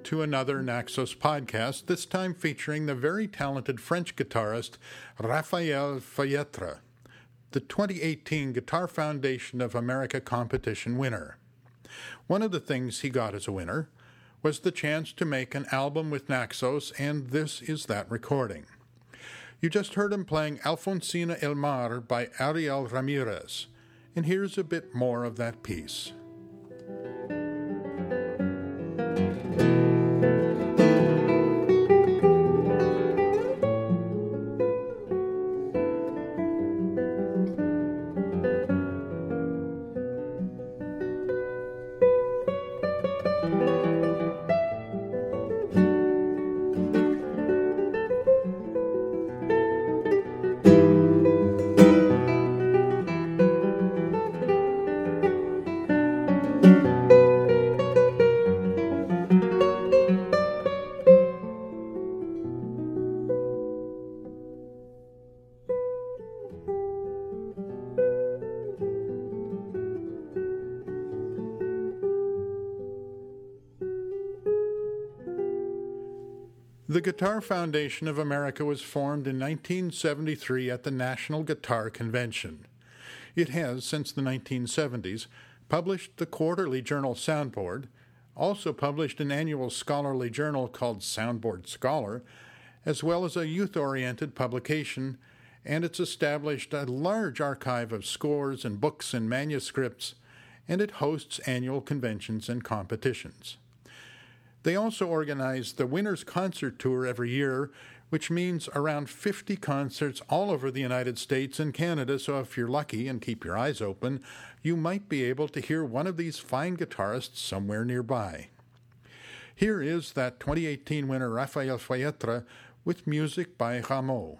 to another Naxos podcast, this time featuring the very talented French guitarist Raphael Feuilletre, the 2018 Guitar Foundation of America competition winner. One of the things he got as a winner was the chance to make an album with Naxos, and this is that recording. You just heard him playing Alfonsina El Mar by Ariel Ramirez, and here's a bit more of that piece. The Guitar Foundation of America was formed in 1973 at the National Guitar Convention. It has, since the 1970s, published the quarterly journal Soundboard, also published an annual scholarly journal called Soundboard Scholar, as well as a youth-oriented publication, and it's established a large archive of scores and books and manuscripts, and it hosts annual conventions and competitions. They also organize the Winners Concert Tour every year, which means around 50 concerts all over the United States and Canada, so if you're lucky and keep your eyes open, you might be able to hear one of these fine guitarists somewhere nearby. Here is that 2018 winner Raphael Feuilletre with music by Rameau.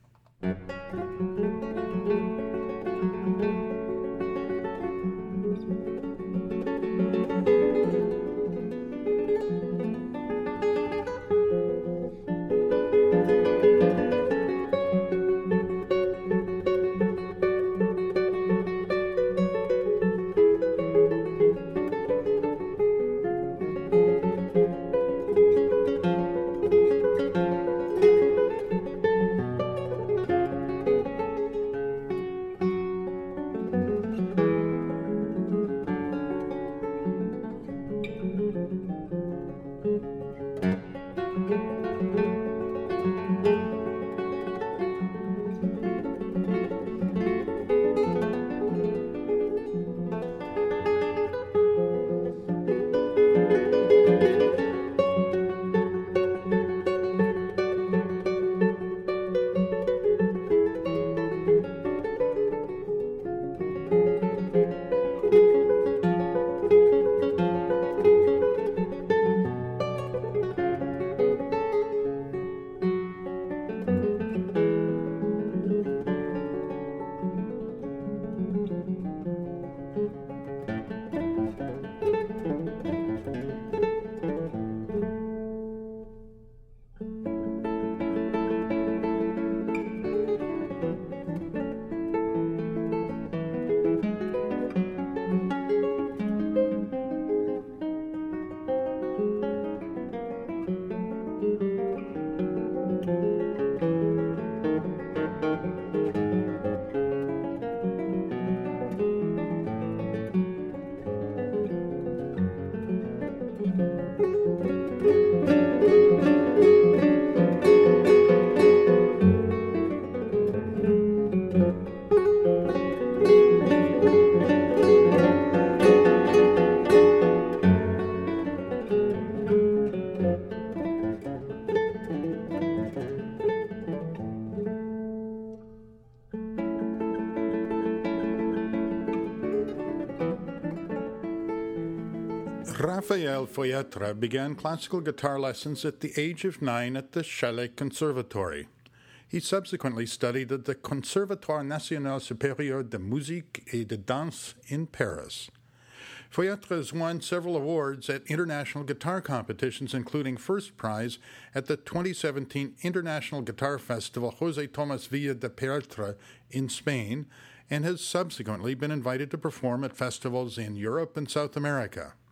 Raphael Feuilletre began classical guitar lessons at the age of 9 at the Chalet Conservatory. He subsequently studied at the Conservatoire National Supérieur de Musique et de Danse in Paris. Feuilletre has won several awards at international guitar competitions, including first prize at the 2017 International Guitar Festival José Tomás Villa de Peralta in Spain, and has subsequently been invited to perform at festivals in Europe and South America.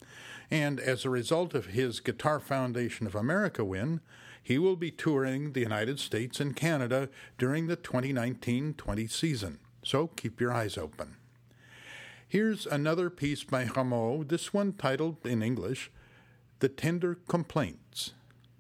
and as a result of his Guitar Foundation of America win, he will be touring the United States and Canada during the 2019-20 season, so keep your eyes open. Here's another piece by Rameau, this one titled in English, The Tender Complaints.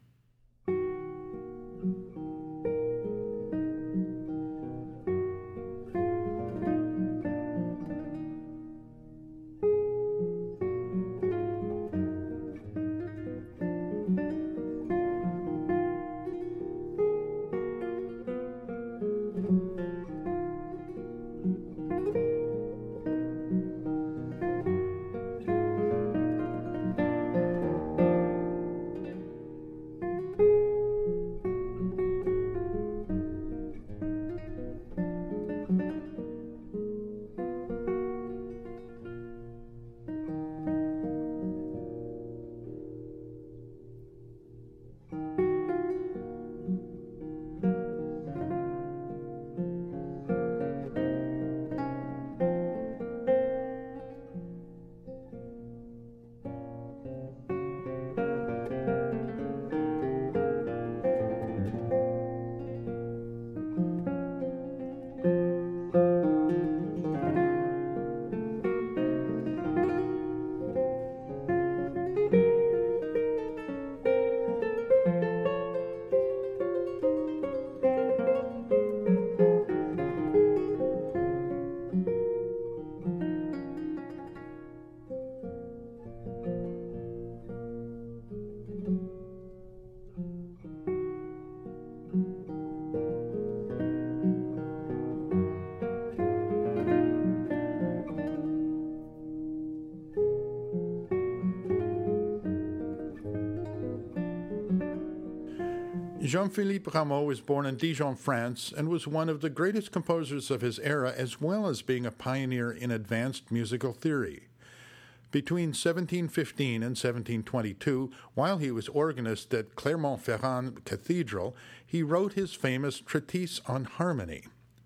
Jean-Philippe Rameau was born in Dijon, France, and was one of the greatest composers of his era, as well as being a pioneer in advanced musical theory. Between 1715 and 1722, while he was organist at Clermont-Ferrand Cathedral, he wrote his famous Treatise on Harmony.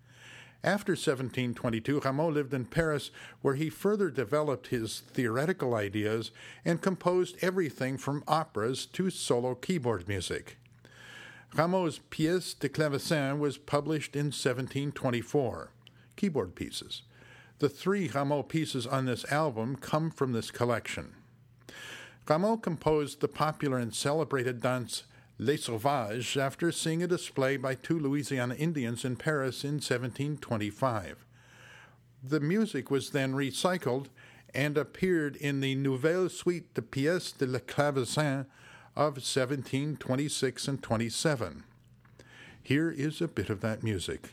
After 1722, Rameau lived in Paris, where he further developed his theoretical ideas and composed everything from operas to solo keyboard music. Rameau's Pièces de Clavecin was published in 1724, keyboard pieces. The 3 Rameau pieces on this album come from this collection. Rameau composed the popular and celebrated dance Les Sauvages after seeing a display by 2 Louisiana Indians in Paris in 1725. The music was then recycled and appeared in the Nouvelle Suite de Pièces de Clavecin of 1726 and 27. Here is a bit of that music.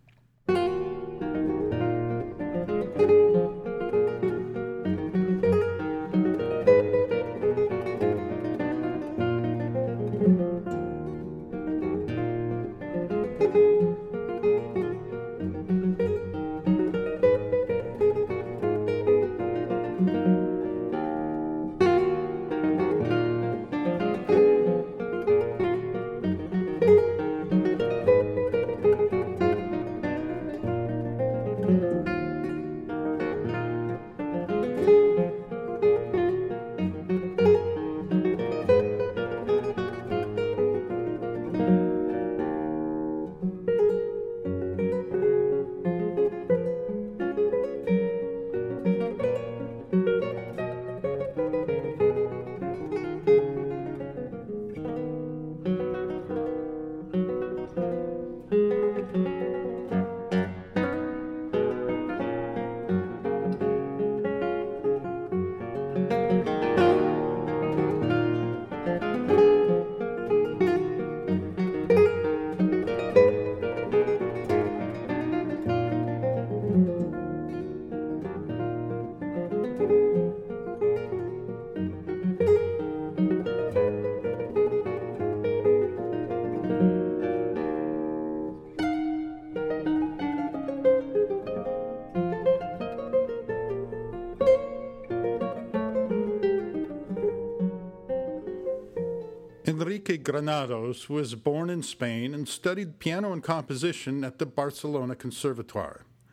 Enrique Granados was born in Spain and studied piano and composition at the Barcelona Conservatoire.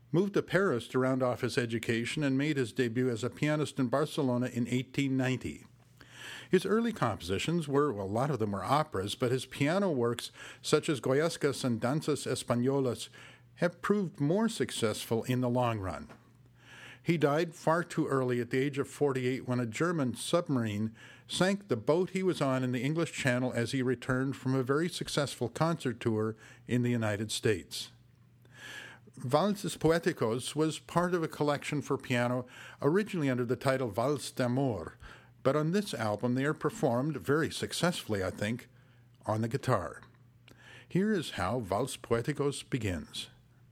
moved to Paris to round off his education, and made his debut as a pianist in Barcelona in 1890. His early compositions were, well, a lot of them were operas, but his piano works, such as Goyescas and Danzas Españolas, have proved more successful in the long run. He died far too early at the age of 48 when a German submarine sank the boat he was on in the English Channel as he returned from a very successful concert tour in the United States. Valses Poéticos was part of a collection for piano originally under the title Valse d'Amour, but on this album they are performed, very successfully I think, on the guitar. Here is how Valse Poéticos begins.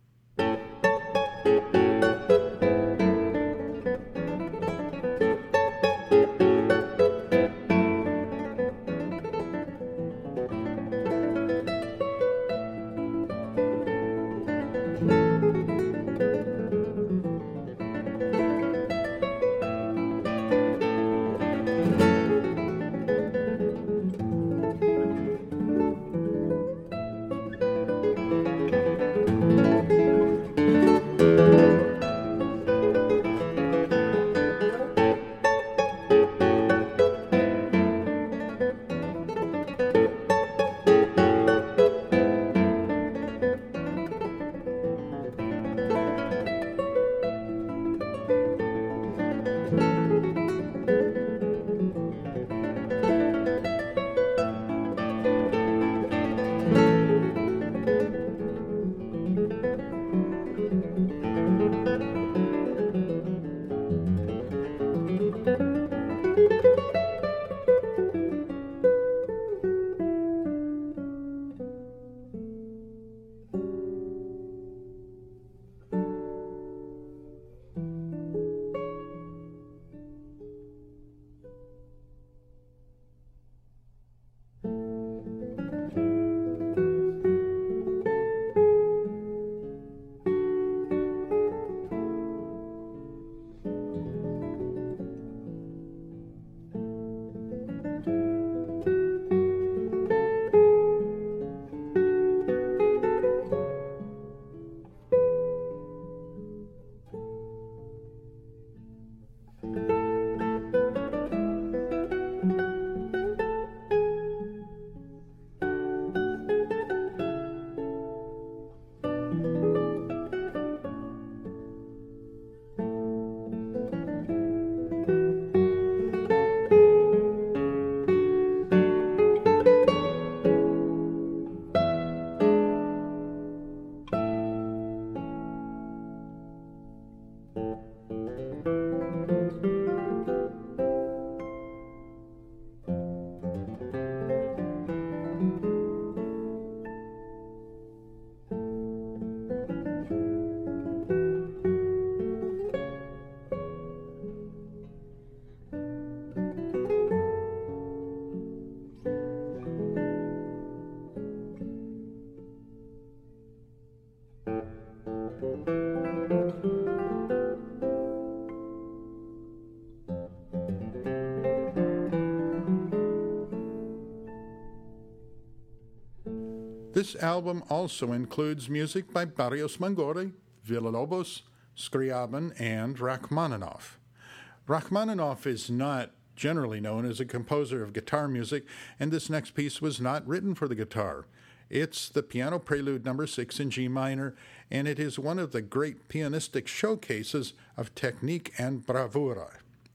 This album also includes music by Barrios Mangori, Villa-Lobos, Scriabin, and Rachmaninoff. Rachmaninoff is not generally known as a composer of guitar music, and this next piece was not written for the guitar. It's the Piano Prelude No. 6 in G minor, and it is one of the great pianistic showcases of technique and bravura.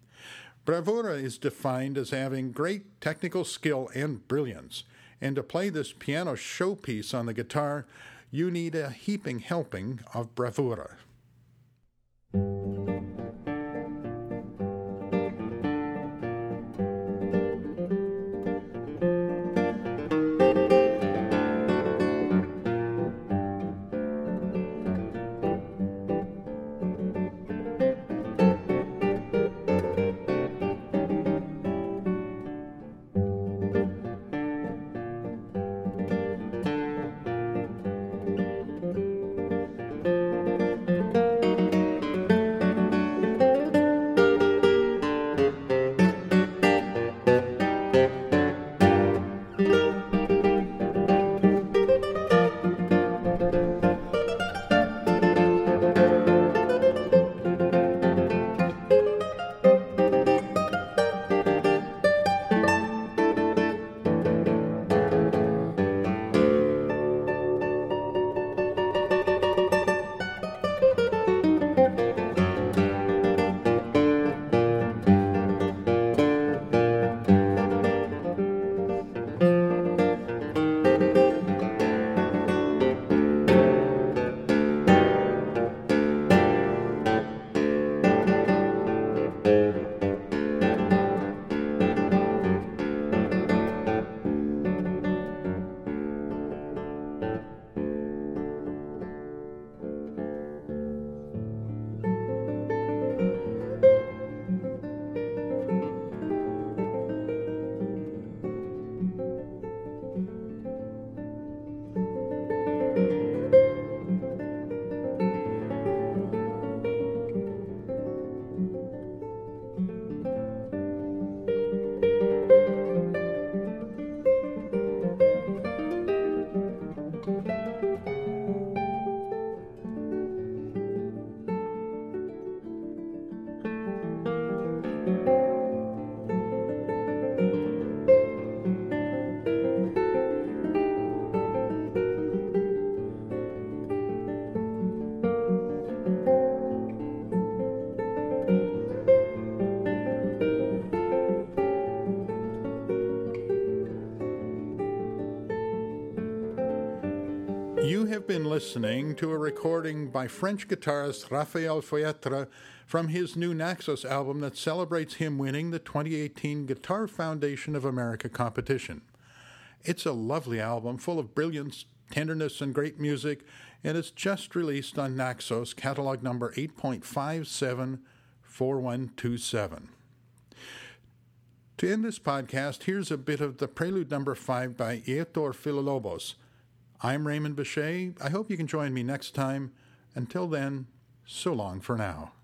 Bravura is defined as having great technical skill and brilliance, and to play this piano showpiece on the guitar, you need a heaping helping of bravura. You have been listening to a recording by French guitarist Raphael Feuetre from his new Naxos album that celebrates him winning the 2018 Guitar Foundation of America competition. It's a lovely album full of brilliance, tenderness, and great music, and it's just released on Naxos, catalog number 8.574127. To end this podcast, here's a bit of the Prelude number 5 by Eotor Philolobos. I'm Raymond Bechet. I hope you can join me next time. Until then, so long for now.